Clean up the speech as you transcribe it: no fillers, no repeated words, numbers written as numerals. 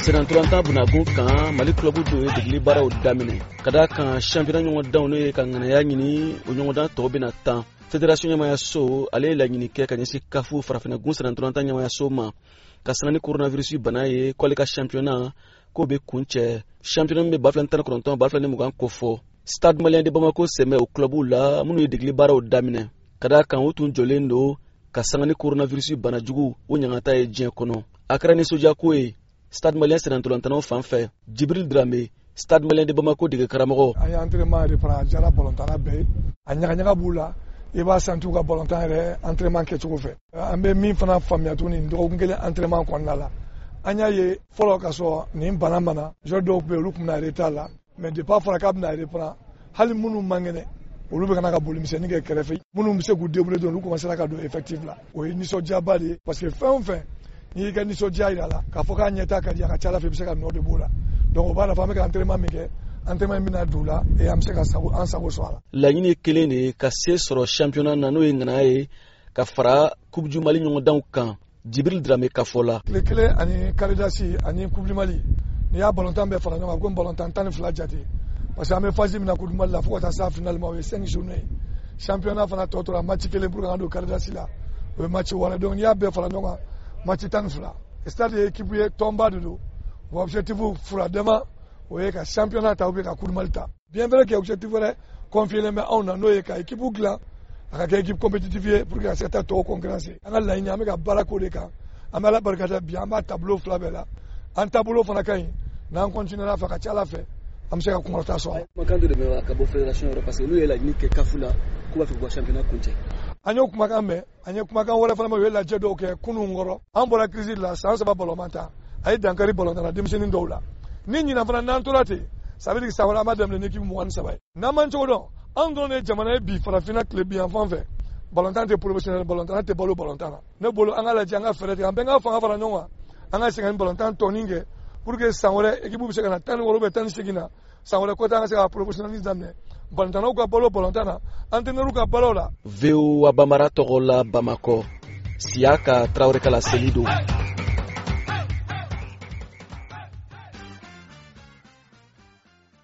Senantulanta bunagun kan Mali club do ye degli baraw damine kada kan championnat ɲɔgɔn daw ne kan ŋanaya ɲini o ɲɔgɔn dan tɔw bena tan fédération ɲɛmaya so ale laɲini kɛ ka ɲɛsi kafu farafinagun senantulanta ɲɛmaya so ma ka sanga ni coronavirus bana ye k'ale ka championnat ko be kuncɛ championnat min be bafilani 19 bafilani 20 ko fɔ Stade Malien de Bamako sɛmɛ o clubu la minnu ye degli baraw daminɛ kada kan o tun jɔlen do ka sanga ni coronavirus bana jugu o ɲangata ye diɲɛ kɔnɔ a kɛra nisɔndiya ko ye Stade Malien senantulantanaw fan fɛ Jibril Dramé Stade Malien de Bamako dege karamɔgɔ a ye entraînement repris a jara ballontan bɛɛ a ɲagaɲaga b'u la i b'a santu ka ballontan yɛrɛ entraînement kɛcogo fɛ an bɛ min fana faamuya tuguni dɔgɔkun kelen entraînement kɔnɔna la an y'a ye fɔlɔ ka sɔrɔ nin bana mana joueur dɔw bɛ olu tun bɛna retard la mais depuis a fɔra k'a bɛna reprendre hali minnu man kɛnɛ olu bɛ kana ka bolimisɛnnin kɛ kɛrɛfɛ minnu bɛ se k'u débrouiller olu commencera ka don effectif la o ye nisɔndiyaba de ye parce que fɛn o fɛn n'i y'i ka nisɔndiya jira la k'a fɔ k'a ɲɛta ka di a ka ca ala fɛ i bɛ se ka nɔ de b'o la donc o b'a nafa an bɛ ka entraînement min kɛ entraînement bɛna don la et an bɛ se ka an sago sɔrɔ a la. laɲini kelen de ye ka se sɔrɔ championnat na n'o ye ŋanaya ye ka fara coupe du Mali ɲɔgɔndanw kan Jibril Dramé ka fɔ la. tile kelen ani karidasi ani coupe du Mali n'i y'a ballontan bɛɛ fara ɲɔgɔn kan komi ballontan 12 jate parce que an bɛ phase min na coupe du Mali la fo ka taa se finalement o ye 5 journées championnat fana tɔ tora match kelen pour que an don karidasi la o ye match wɔɔrɔ donc n'i y'a bɛɛ fara ɲɔgɔn kan match 12 stade ye équipe ye tɔnba de don o objectif fura dama o ye ka championnat ta ou bien ka coupe du Mali ta bien vrai que objectif wɛrɛ confié len bɛ anw na n'o ye ka équipe dilan a ka kɛ équipe compétitive ye pour que ka se ka taa tɔw concurrence an ka laɲini an bɛ ka baara k'o de kan an bɛ ala barikada bi an b'a tableau fila bɛɛ la an tableau fana ka ɲi n'an continuera fɛ ka ca ala fɛ an bɛ se ka kunkɔrɔta sɔrɔ. kumakan dɔ de bɛ ka bɔ fédération yɔrɔ parce que olu ye laɲini kɛ kafu la k'u b'a fɛ k'u ka championnat kuncɛ. an y'o kumakan mɛn an ye kumakan wɛrɛ fana mɛn u ye lajɛ dɔw kɛ kunun kɔrɔ an bɔra crise la san 3 ballon ta a ye dankari ballon na denmisɛnnin dɔw la ni ɲinan fana n'an tora ten ça veut dire que san wɛrɛ an b'a daminɛ ni équipe 23 ye n'an man cogo dɔn an dɔrɔn de ye jamana ye bi farafinna tile bi yan fan fɛ ballontan tɛ professionnel ballontan tɛ balo ballontan na ne bolo an ka lajɛ an ka fɛɛrɛ tigɛ an bɛɛ ka fanga fara ɲɔgɔn kan an ka segin ni ballontan tɔnin kɛ pour que san wɛrɛ équipe bɛ se ka na 16 bɛ 18 na san wɛrɛ kɔta an ka se ka professionnalisme daminɛ ballontannaw ka balo ballontan na entraîneur ka balo la. VOA Bambara tɔgɔ la Bamakɔ Siaka Traoré Kala Selido.